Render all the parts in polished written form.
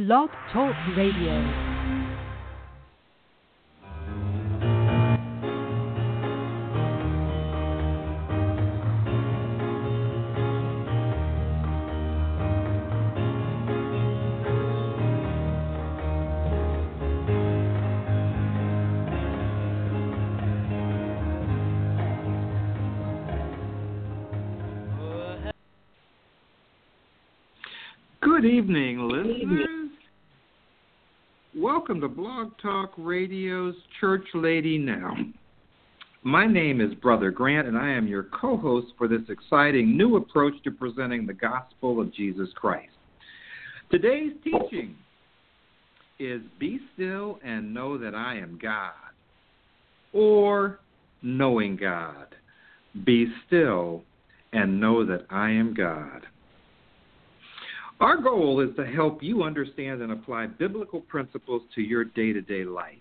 Blog Talk Radio. Good evening, listeners. Welcome to Blog Talk Radio's Church Lady Now. My name is Brother Grant, and I am your co-host for this exciting new approach to presenting the gospel of Jesus Christ. Today's teaching is Be Still and Know That I Am God, or Knowing God. Be still and know that I am God. Our goal is to help you understand and apply biblical principles to your day-to-day life.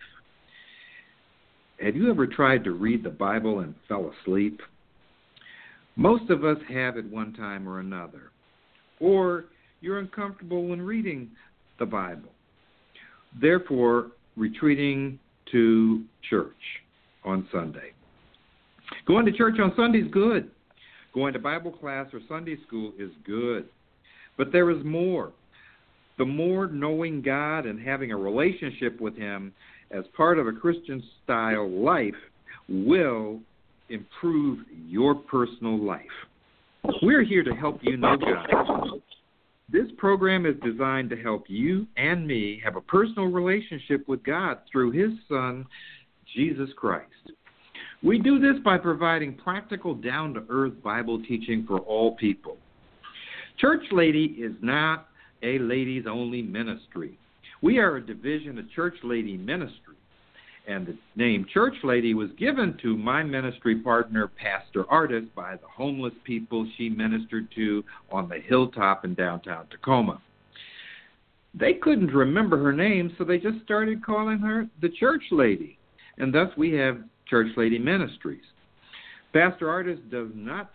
Have you ever tried to read the Bible and fell asleep? Most of us have at one time or another. Or you're uncomfortable when reading the Bible, therefore retreating to church on Sunday. Going to church on Sunday is good. Going to Bible class or Sunday school is good. But there is more. The more knowing God and having a relationship with Him as part of a Christian-style life will improve your personal life. We're here to help you know God. This program is designed to help you and me have a personal relationship with God through His Son, Jesus Christ. We do this by providing practical, down-to-earth Bible teaching for all people. Church Lady is not a ladies-only ministry. We are a division of Church Lady Ministry, and the name Church Lady was given to my ministry partner, Pastor Artis, by the homeless people she ministered to on the hilltop in downtown Tacoma. They couldn't remember her name, so they just started calling her the Church Lady, and thus we have Church Lady Ministries. Pastor Artis does not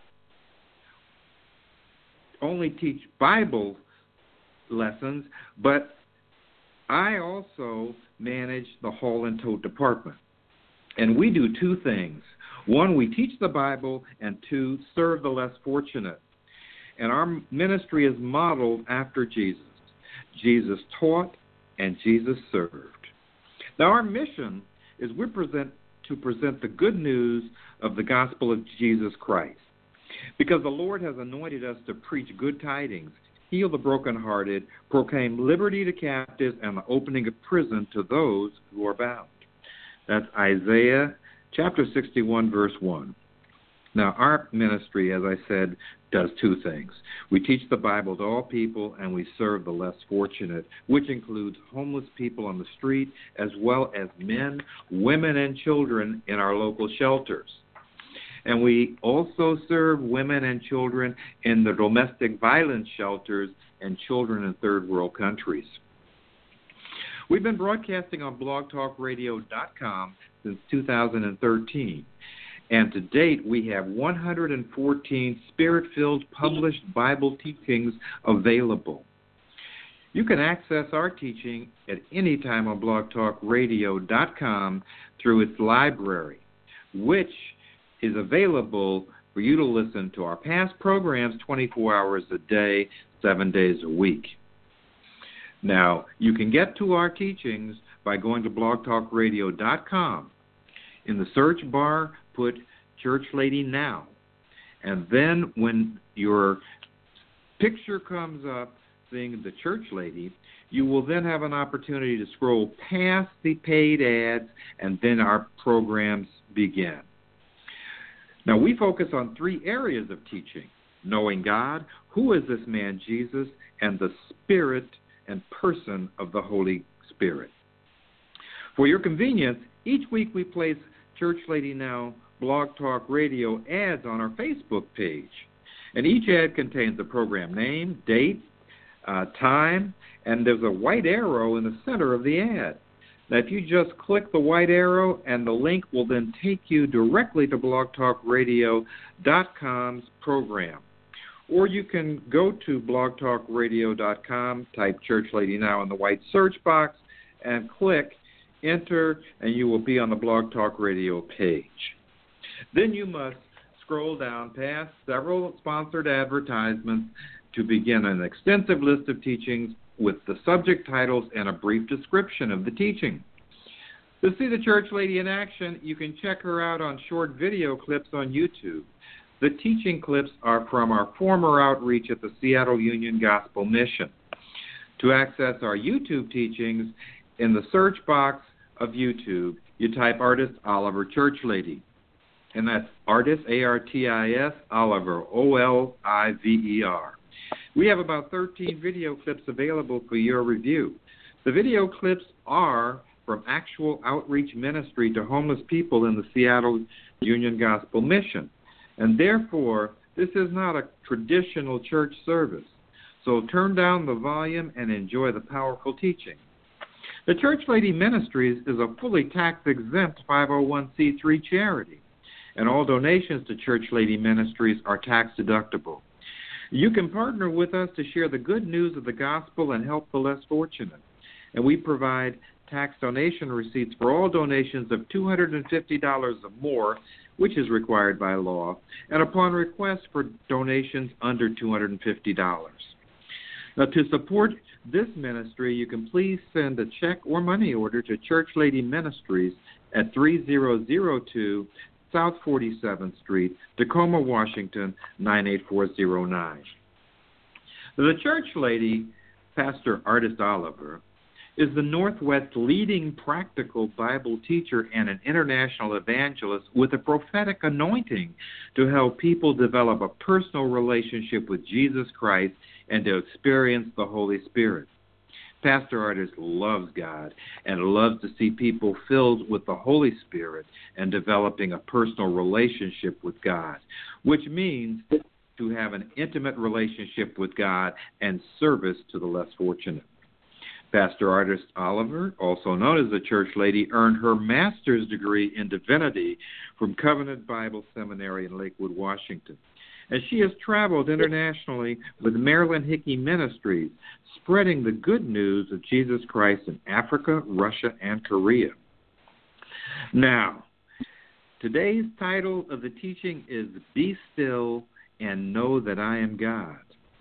only teach Bible lessons, but I also manage the haul and tote department. And we do two things. One, we teach the Bible, and two, serve the less fortunate. And our ministry is modeled after Jesus. Jesus taught and Jesus served. Now our mission is to present the good news of the gospel of Jesus Christ. Because the Lord has anointed us to preach good tidings, heal the brokenhearted, proclaim liberty to captives, and the opening of prison to those who are bound. That's Isaiah chapter 61, verse 1. Now, our ministry, as I said, does two things. We teach the Bible to all people, and we serve the less fortunate, which includes homeless people on the street, as well as men, women, and children in our local shelters. And we also serve women and children in the domestic violence shelters and children in third world countries. We've been broadcasting on blogtalkradio.com since 2013. And to date, we have 114 Spirit-filled published Bible teachings available. You can access our teaching at any time on blogtalkradio.com through its library, which is available for you to listen to our past programs 24 hours a day, 7 days a week. Now, you can get to our teachings by going to blogtalkradio.com. In the search bar, put Church Lady Now. And then when your picture comes up saying the Church Lady, you will then have an opportunity to scroll past the paid ads, and then our programs begin. Now, we focus on three areas of teaching: knowing God, who is this man Jesus, and the Spirit and person of the Holy Spirit. For your convenience, each week we place Church Lady Now Blog Talk Radio ads on our Facebook page. And each ad contains the program name, date, time, and there's a white arrow in the center of the ad. Now, if you just click the white arrow, and the link will then take you directly to blogtalkradio.com's program, Or you can go to blogtalkradio.com, type Church Lady Now in the white search box, and click Enter, and you will be on the Blog Talk Radio page. Then you must scroll down past several sponsored advertisements to begin an extensive list of teachings with the subject titles and a brief description of the teaching. To see the Church Lady in action, you can check her out on short video clips on YouTube. The teaching clips are from our former outreach at the Seattle Union Gospel Mission. To access our YouTube teachings, in the search box of YouTube, you type Artist Oliver Church Lady. And that's Artist, A-R-T-I-S, Oliver, O-L-I-V-E-R. We have about 13 video clips available for your review. The video clips are from actual outreach ministry to homeless people in the Seattle Union Gospel Mission. And therefore, this is not a traditional church service. So turn down the volume and enjoy the powerful teaching. The Church Lady Ministries is a fully tax-exempt 501c3 charity, and all donations to Church Lady Ministries are tax-deductible. You can partner with us to share the good news of the gospel and help the less fortunate. And we provide tax donation receipts for all donations of $250 or more, which is required by law, and upon request for donations under $250. Now, to support this ministry, you can please send a check or money order to Church Lady Ministries at 3002 South 47th Street, Tacoma, Washington, 98409. The Church Lady, Pastor Artist Oliver, is the Northwest leading practical Bible teacher and an international evangelist with a prophetic anointing to help people develop a personal relationship with Jesus Christ and to experience the Holy Spirit. Pastor Artist loves God and loves to see people filled with the Holy Spirit and developing a personal relationship with God, which means to have an intimate relationship with God and service to the less fortunate. Pastor Artist Oliver, also known as the Church Lady, earned her master's degree in divinity from Covenant Bible Seminary in Lakewood, Washington. And she has traveled internationally with Marilyn Hickey Ministries, spreading the good news of Jesus Christ in Africa, Russia, and Korea. Now, today's title of the teaching is Be Still and Know That I Am God.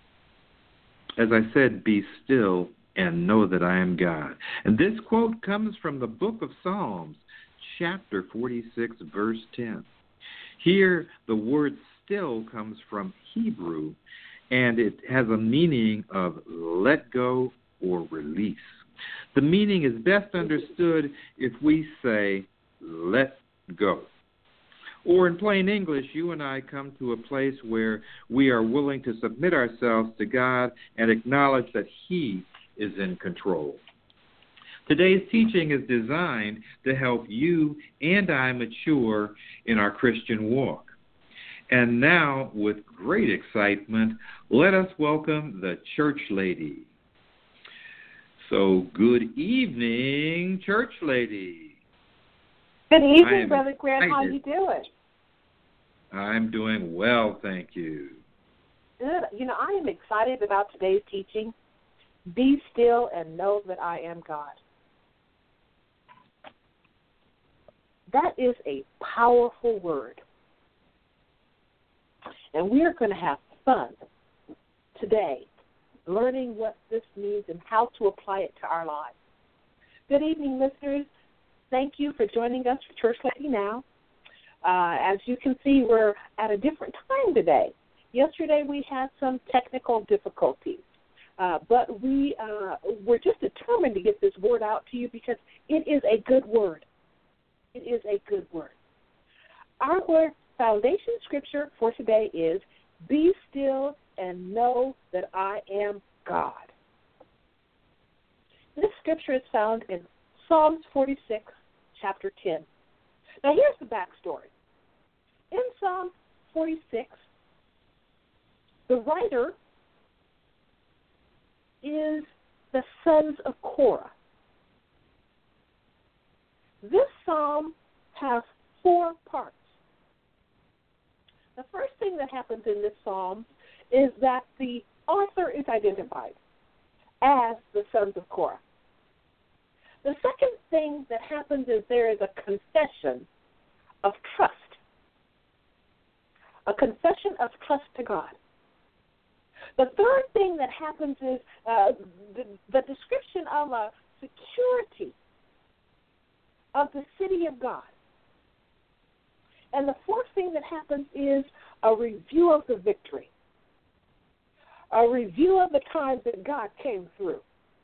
As I said, be still and know that I am God. And this quote comes from the book of Psalms, chapter 46, verse 10. Here, the word still comes from Hebrew, and it has a meaning of let go or release. The meaning is best understood if we say, let go. Or in plain English, you and I come to a place where we are willing to submit ourselves to God and acknowledge that He is in control. Today's teaching is designed to help you and I mature in our Christian walk. And now, with great excitement, let us welcome the Church Lady. So, good evening, Church Lady. Good evening, Brother Grant. How you doing? I'm doing well, thank you. Good. You know, I am excited about today's teaching. Be still and know that I am God. That is a powerful word. And we are going to have fun today learning what this means and how to apply it to our lives. Good evening, listeners. Thank you for joining us for Church Lady Now. As you can see, we're at a different time today. Yesterday we had some technical difficulties. But we're just determined to get this word out to you because it is a good word. It is a good word. Our foundation scripture for today is, be still and know that I am God. This scripture is found in Psalms 46, chapter 10. Now here's the backstory. In Psalm 46, the writer is the sons of Korah. This psalm has 4 parts. The first thing that happens in this psalm is that the author is identified as the sons of Korah. The second thing that happens is there is a confession of trust. A confession of trust to God. The third thing that happens is the description of a security of the city of God. And the fourth thing that happens is a review of the victory. A review of the times that God came through.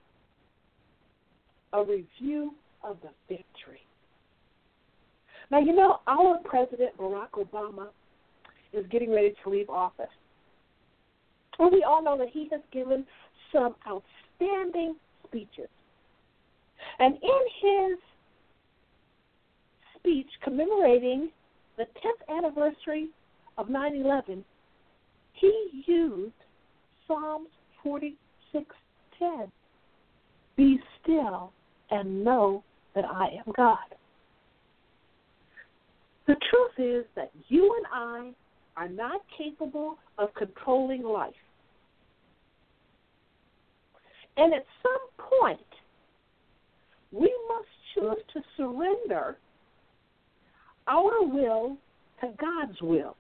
A review of the victory. Now, you know, our President, Barack Obama, is getting ready to leave office. And we all know that he has given some outstanding speeches. And in his speech commemorating the 10th anniversary of 9/11, he used Psalms 46:10. Be still and know that I am God. The truth is that you and I are not capable of controlling life. And at some point, we must choose to surrender our will to God's will.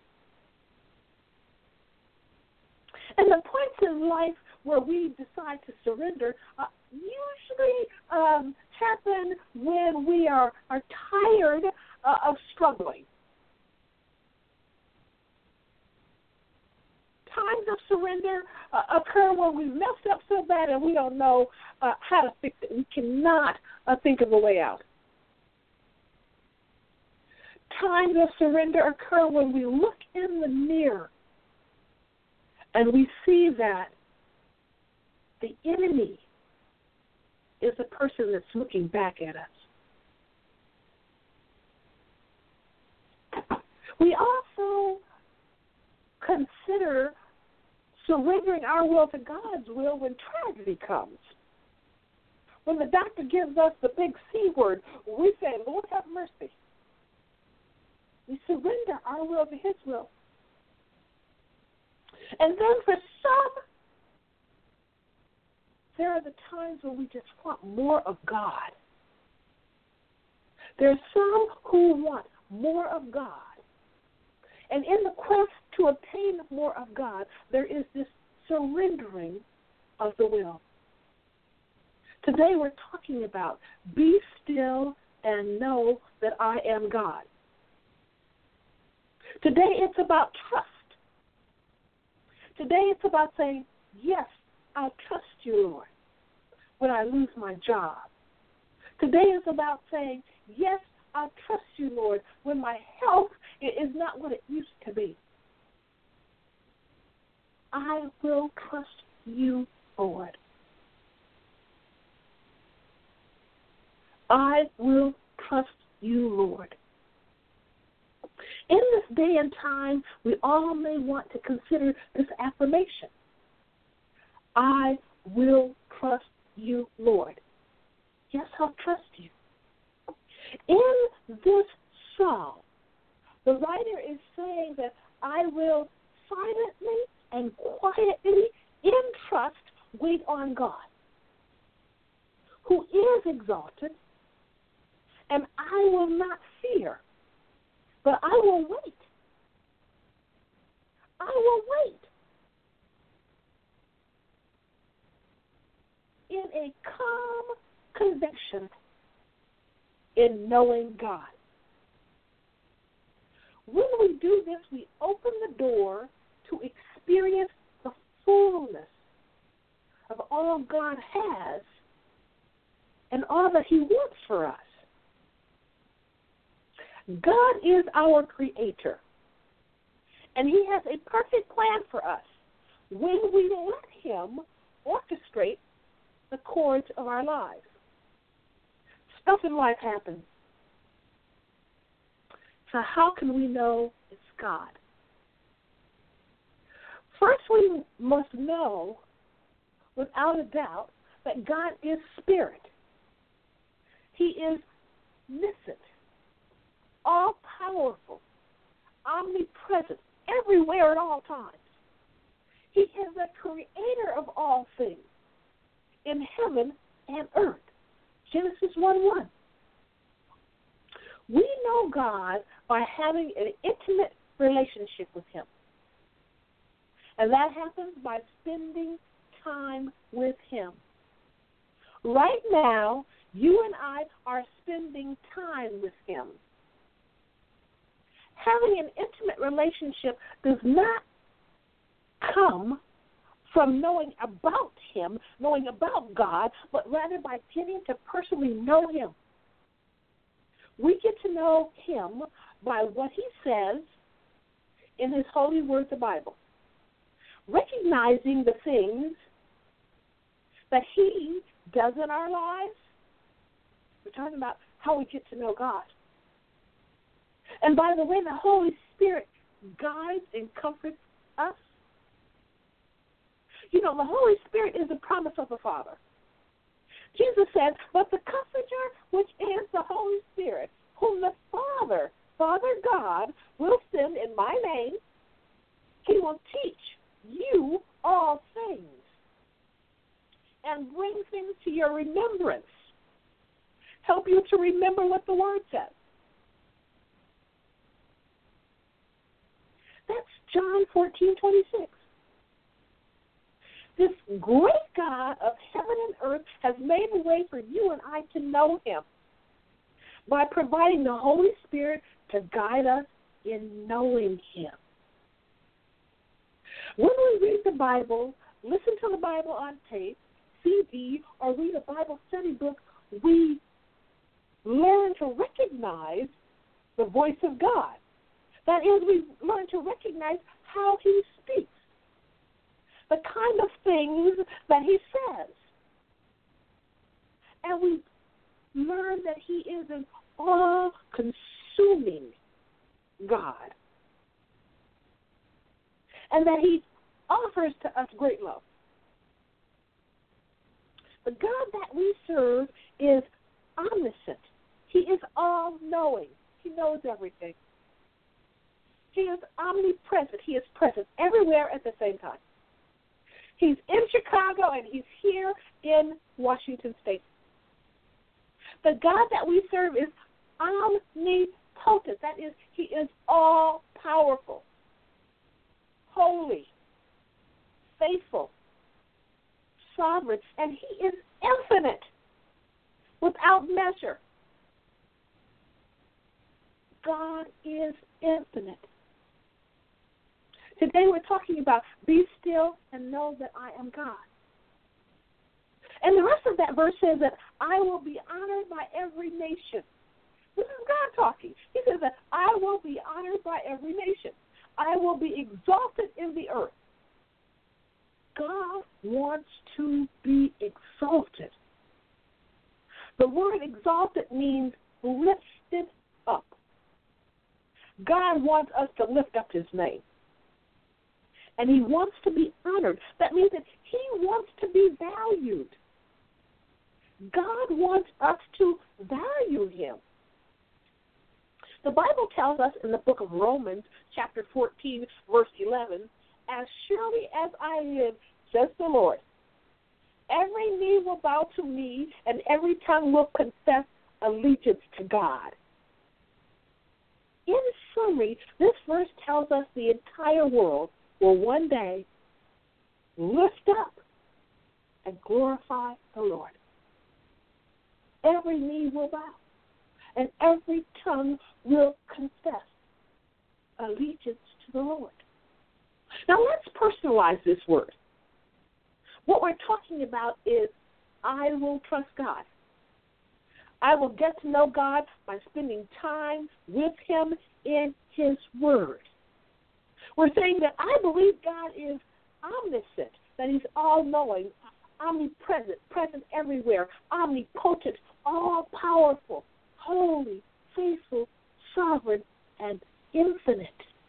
And the points in life where we decide to surrender usually happen when we are tired of struggling. Times of surrender occur when we messed up so bad and we don't know how to fix it. We cannot think of a way out. Times of surrender occur when we look in the mirror and we see that the enemy is the person that's looking back at us. We also consider surrendering our will to God's will when tragedy comes. When the doctor gives us the big C word, we say, Lord, have mercy. We surrender our will to His will. And then for some, there are the times when we just want more of God. There are some who want more of God. And in the quest to obtain more of God, there is this surrendering of the will. Today we're talking about be still and know that I am God. Today it's about trust. Today it's about saying, yes, I'll trust you, Lord, when I lose my job. Today is about saying, yes, I'll trust you, Lord, when my health is not what it used to be. I will trust you, Lord. I will trust you, Lord. In this day and time, we all may want to consider this affirmation. I will trust you, Lord. Yes, I'll trust you. In this psalm, the writer is saying that I will silently and quietly, in trust, wait on God, who is exalted, and I will not fear, but I will wait. I will wait in a calm conviction in knowing God. When we do this, we open the door to experience the fullness of all God has and all that He wants for us. God is our Creator, and He has a perfect plan for us when we let Him orchestrate the course of our lives. Stuff in life happens. So how can we know it's God? First, we must know without a doubt that God is spirit. He is omniscient, all-powerful, omnipresent, everywhere at all times. He is the creator of all things in heaven and earth. Genesis 1:1. We know God by having an intimate relationship with Him. And that happens by spending time with Him. Right now, you and I are spending time with Him. Having an intimate relationship does not come from knowing about Him, knowing about God, but rather by getting to personally know Him. We get to know Him by what He says in His holy word, the Bible, recognizing the things that He does in our lives. We're talking about how we get to know God. And by the way, the Holy Spirit guides and comforts us. You know, the Holy Spirit is the promise of the Father. Jesus said, but the Comforter, which is the Holy Spirit, whom the Father God, will send in my name, He will teach you all things and bring things to your remembrance. Help you to remember what the Word says. That's John 14:26. This great God of heaven and earth has made a way for you and I to know Him by providing the Holy Spirit to guide us in knowing Him. When we read the Bible, listen to the Bible on tape, CD, or read a Bible study book, we learn to recognize the voice of God. That is, we learn to recognize how He speaks, the kind of things that He says. And we learn that He is an all-consuming God, and that He offers to us great love. The God that we serve is omniscient. He is all-knowing. He knows everything. He is omnipresent. He is present everywhere at the same time. He's in Chicago and He's here in Washington State. The God that we serve is omnipotent. That is, He is all-powerful, holy, faithful, sovereign, and He is infinite, without measure. God is infinite. Today we're talking about be still and know that I am God. And the rest of that verse says that I will be honored by every nation. This is God talking. He says that I will be honored by every nation. I will be exalted in the earth. God wants to be exalted. The word exalted means lifted up. God wants us to lift up His name. And He wants to be honored. That means that He wants to be valued. God wants us to value Him. The Bible tells us in the book of Romans, chapter 14, verse 11, as surely as I live, says the Lord, every knee will bow to me, and every tongue will confess allegiance to God. In summary, this verse tells us the entire world will one day lift up and glorify the Lord. Every knee will bow, and every tongue will confess allegiance to the Lord. Now let's personalize this word. What we're talking about is I will trust God. I will get to know God by spending time with Him in His Word. We're saying that I believe God is omniscient, that He's all-knowing, omnipresent, present everywhere, omnipotent, all-powerful, holy, faithful, sovereign, and infinite.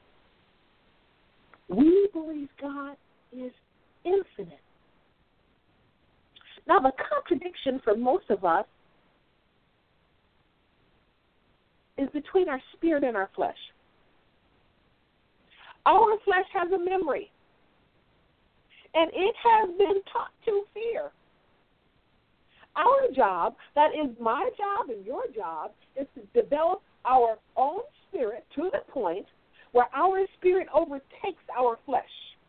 We believe God is infinite. Now, the contradiction for most of us is between our spirit and our flesh. Our flesh has a memory. And it has been taught to fear. Our job, that is my job and your job, is to develop our own spirit to the point where our spirit overtakes our flesh.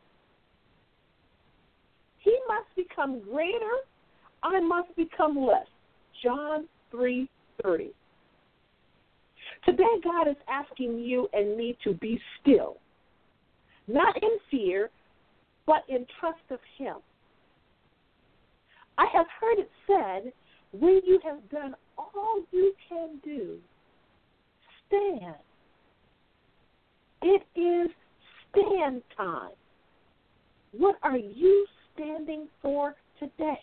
He must become greater, I must become less. John 3:30. Today, God is asking you and me to be still, not in fear, but in trust of Him. I have heard it said, when you have done all you can do, stand. It is stand time. What are you standing for today?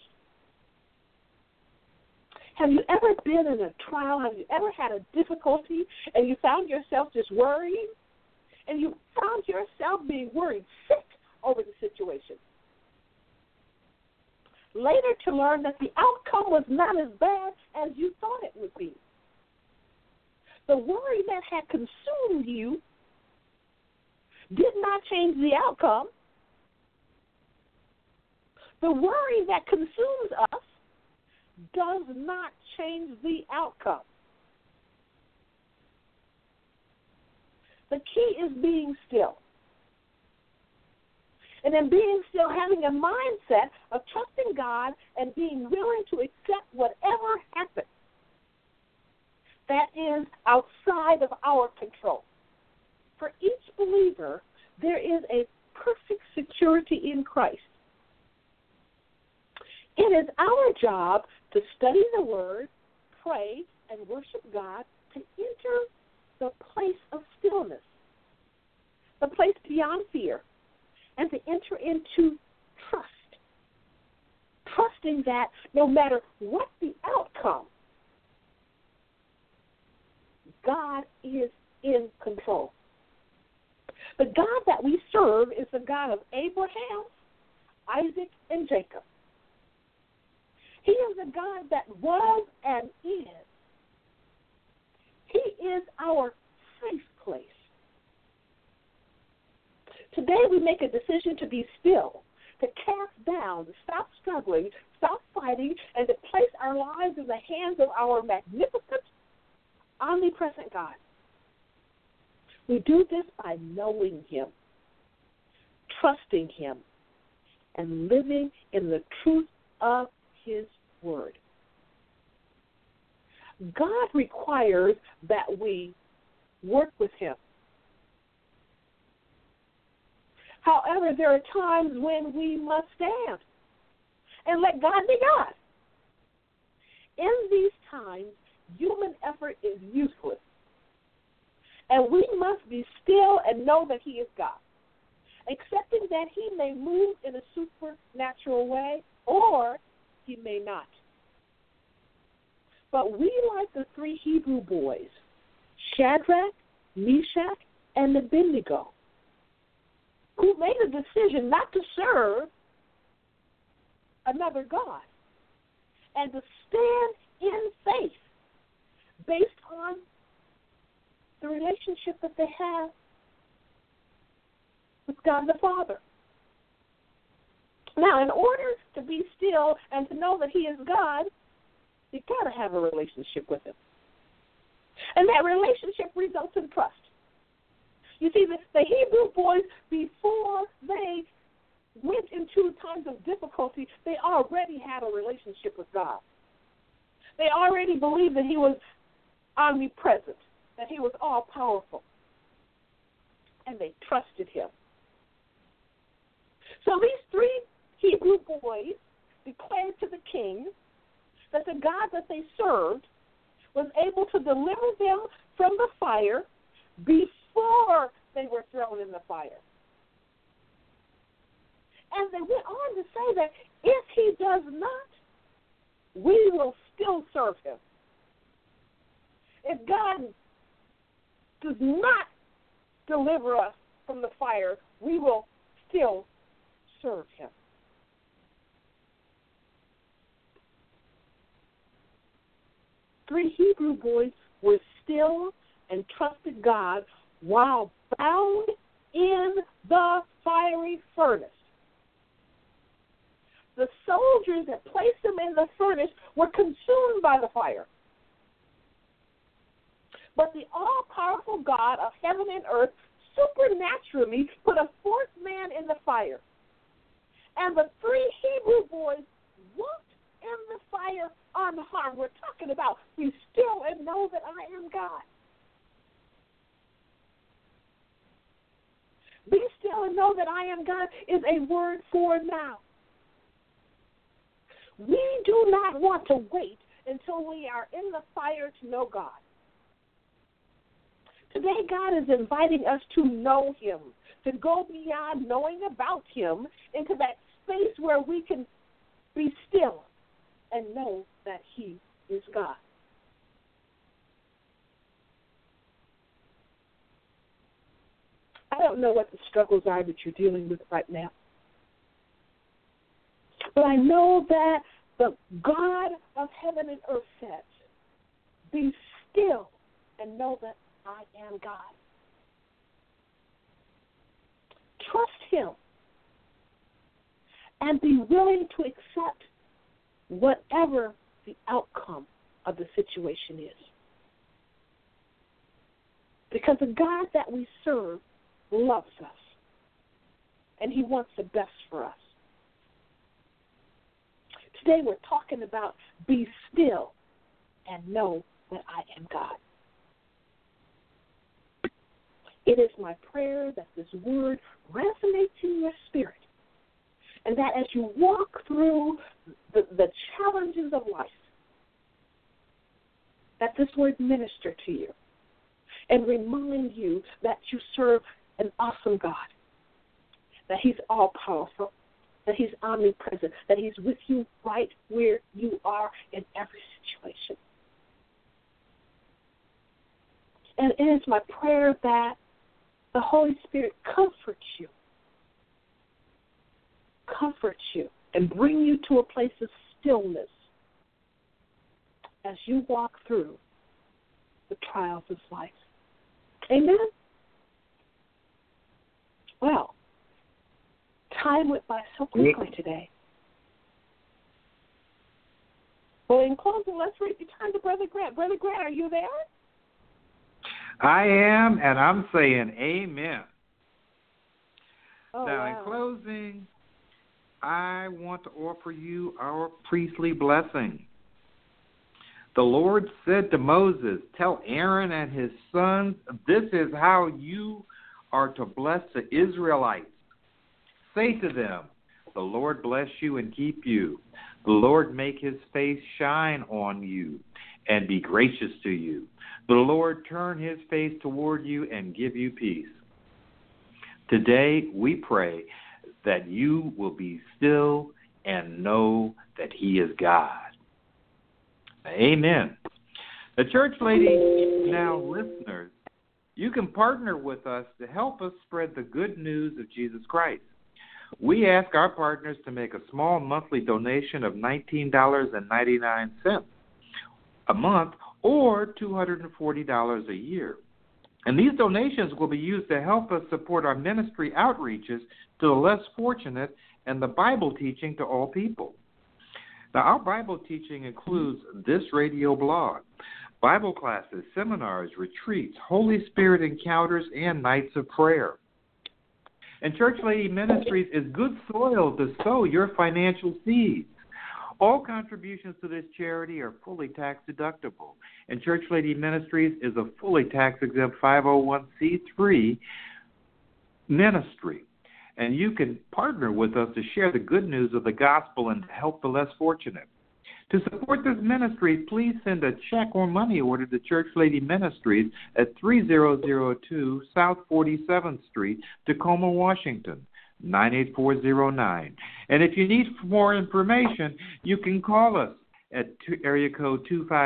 Have you ever been in a trial? Have you ever had a difficulty and you found yourself just worrying? And you found yourself being worried, sick over the situation. Later to learn that the outcome was not as bad as you thought it would be. The worry that had consumed you did not change the outcome. The worry that consumes us does not change the outcome. The key is being still. And in being still, having a mindset of trusting God and being willing to accept whatever happens that is outside of our control. For each believer, there is a perfect security in Christ. It is our job to study the Word, pray, and worship God, to enter the place of stillness, the place beyond fear, and to enter into trust, trusting that no matter what the outcome, God is in control. The God that we serve is the God of Abraham, Isaac, and Jacob. He is a God that was and is. He is our safe place. Today we make a decision to be still, to cast down, to stop struggling, stop fighting, and to place our lives in the hands of our magnificent, omnipresent God. We do this by knowing Him, trusting Him, and living in the truth of His Word. God requires that we work with Him. However, there are times when we must stand and let God be God. In these times, human effort is useless. And we must be still and know that He is God, accepting that He may move in a supernatural way or He may not. But we, like the three Hebrew boys, Shadrach, Meshach, and Abednego, who made a decision not to serve another God and to stand in faith based on the relationship that they have with God the Father. Now, in order to be still and to know that He is God, you've got to have a relationship with Him. And that relationship results in trust. You see, the Hebrew boys, before they went into times of difficulty, they already had a relationship with God. They already believed that He was omnipresent, that He was all-powerful. And they trusted Him. So these three Hebrew boys declared to the king that the God that they served was able to deliver them from the fire before they were thrown in the fire. And they went on to say that if He does not, we will still serve Him. If God does not deliver us from the fire, we will still serve Him. Three Hebrew boys were still and trusted God while bound in the fiery furnace. the soldiers that placed them in the furnace were consumed by the fire. But the all-powerful God of heaven and earth supernaturally put a fourth man in the fire. And the three Hebrew boys walked in the fire unharmed. We're talking about be still and know that I am God. Be still and know that I am God is a word for now. We do not want to wait until we are in the fire to know God. Today, God is inviting us to know Him, to go beyond knowing about Him into that space where we can be still and know that He is God. I don't know what the struggles are that you're dealing with right now. But I know that the God of heaven and earth says, be still and know that I am God. Trust Him and be willing to accept whatever the outcome of the situation is. Because the God that we serve loves us, and He wants the best for us. Today we're talking about be still and know that I am God. It is my prayer that this word resonates in your spirit, and that as you walk through the challenges of life, that this word minister to you and remind you that you serve an awesome God, that He's all-powerful, that He's omnipresent, that He's with you right where you are in every situation. And it is my prayer that the Holy Spirit comforts you, and bring you to a place of stillness as you walk through the trials of life. Amen? Well, time went by so quickly today. Well, in closing, let's return to Brother Grant. Brother Grant, are you there? I am, and I'm saying amen. Oh, now, wow. in closing, I want to offer you our priestly blessing. The Lord said to Moses, tell Aaron and his sons, this is how you are to bless the Israelites. Say to them, the Lord bless you and keep you. The Lord make His face shine on you and be gracious to you. The Lord turn His face toward you and give you peace. Today we pray that you will be still and know that He is God. Amen. The Church Lady Now listeners, you can partner with us to help us spread the good news of Jesus Christ. We ask our partners to make a small monthly donation of $19.99 a month or $240 a year. And these donations will be used to help us support our ministry outreaches to the less fortunate and the Bible teaching to all people. Now, our Bible teaching includes this radio blog, Bible classes, seminars, retreats, Holy Spirit encounters, and nights of prayer. And Church Lady Ministries is good soil to sow your financial seeds. All contributions to this charity are fully tax deductible, and Church Lady Ministries is a fully tax-exempt 501c3 ministry. And you can partner with us to share the good news of the gospel and to help the less fortunate. To support this ministry, please send a check or money order to Church Lady Ministries at 3002 South 47th Street, Tacoma, Washington, 98409. And if you need more information, you can call us at area code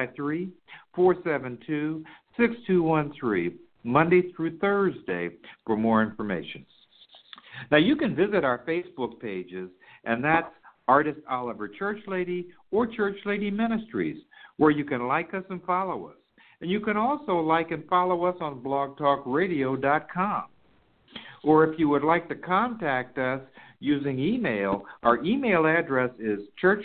253-472-6213, Monday through Thursday, for more information. Now, you can visit our Facebook pages, and that's Artist Oliver Church Lady or Church Lady Ministries, where you can like us and follow us. And you can also like and follow us on blogtalkradio.com. Or if you would like to contact us, using email, our email address is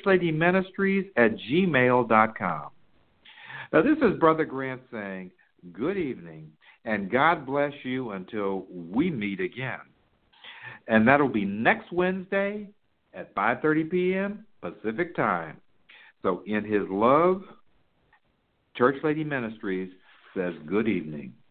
churchladyministries@gmail.com. Now, this is Brother Grant saying good evening, and God bless you until we meet again. And that'll be next Wednesday at 5:30 p.m. Pacific Time. So in his love, Church Lady Ministries says good evening.